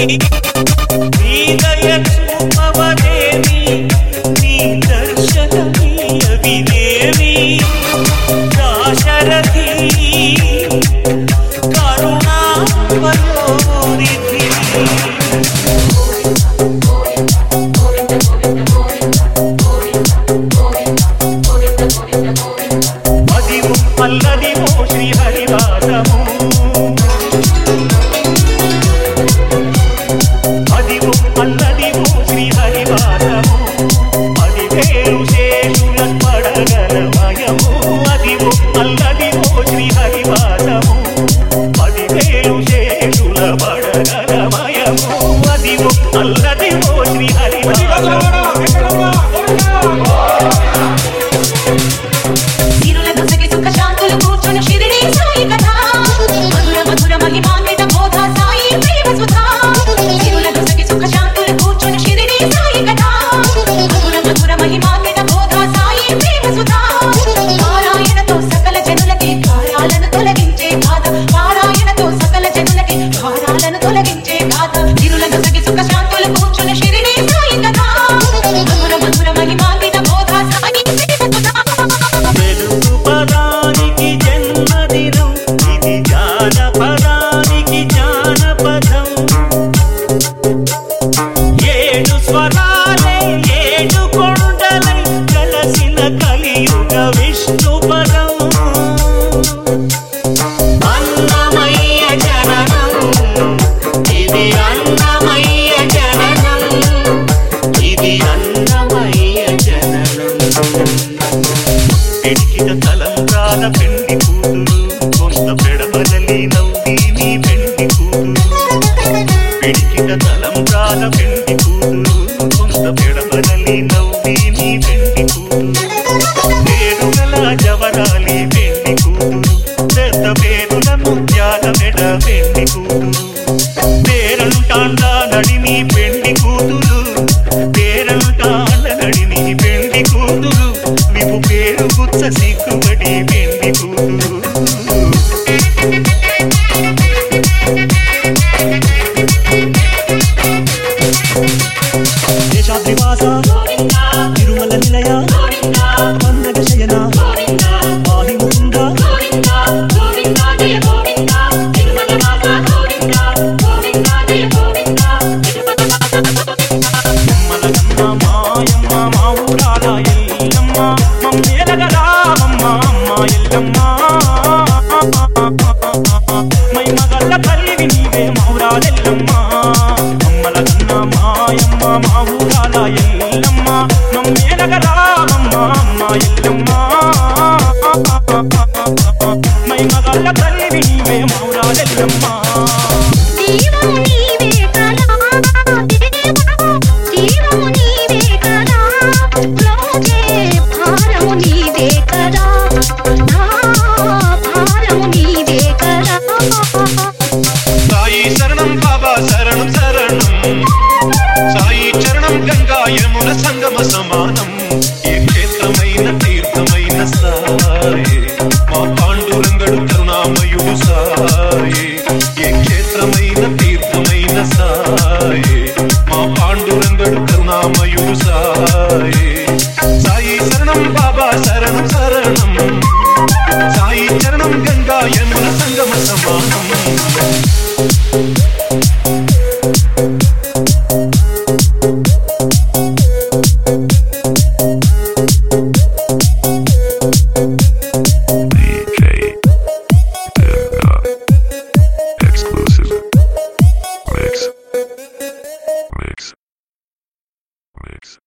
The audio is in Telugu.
హృదయ చూపవదేమి నీ దర్శనమీయవిదేమి దాశరథి కరుణా పయోనిధి అదివు అల్లదివో శ్రీహరివాసము అల్లదివో శ్రీహరివాసము అది వేరు శేషుల పడగలమయము అదివో అల్లదివో శ్రీహరివాసము అది వేరు శేషుల పడగలమయము అదివో అల్లదివో శ్రీహరివాసము విష్ణుపదం అన్నమయ్య జననం ఇది అన్నమయ్య జననం ఇది అన్నమయ్య జననం పెడికిన తలంబ్రాల పెండి కూతురు కొంత పెడబడలి నవ్వి నీ పెండి కూతురు పెడికిన తలంబ్రాల పెండి కూతురు కొంత పెడబడలి నవ్వి నీ పెండి కూతురు జవరాలి పెండి కూతురు పెద్ద పేరుల ముత్యాల మెడ పెండి కూతురు పేరంటాండ నడిని పెండి కూతురు పేరంటాండ నడిని పెండి కూతురు విపు పేరు గుచ్చ సిగ్గుబడి పెండి కూతురు దేశాద్రివాస తిరుమల నిలయ పన్నగ శయన మై మగల్ల తల్లివి నీవే మౌరాలెల్లమ్మ అమ్మల కన్న మాయమ్మ మా ఊరాల ఎల్లమ్మ మమ్మేలగరామమ్మ అమ్మ ఎల్లమ్మ మై మగల్ల తల్లివి నీవే మౌరాలెల్లమ్మ సాయి శరణం బాబా శరణం శరణం సాయి చరణం గంగా యమున సంగమ సమానం ఏ క్షేత్రమైన తీర్థమైన సాయి మా పాండురంగడు కరుణామయుడు సాయి ఏ క్షేత్రమైన తీర్థమైన సాయి మా పాండురంగడు కరుణామయుడు సాయి సాయి శరణం బాబా శరణం శరణం సాయి చరణం గంగా యమున సంగమ సమానం Mix.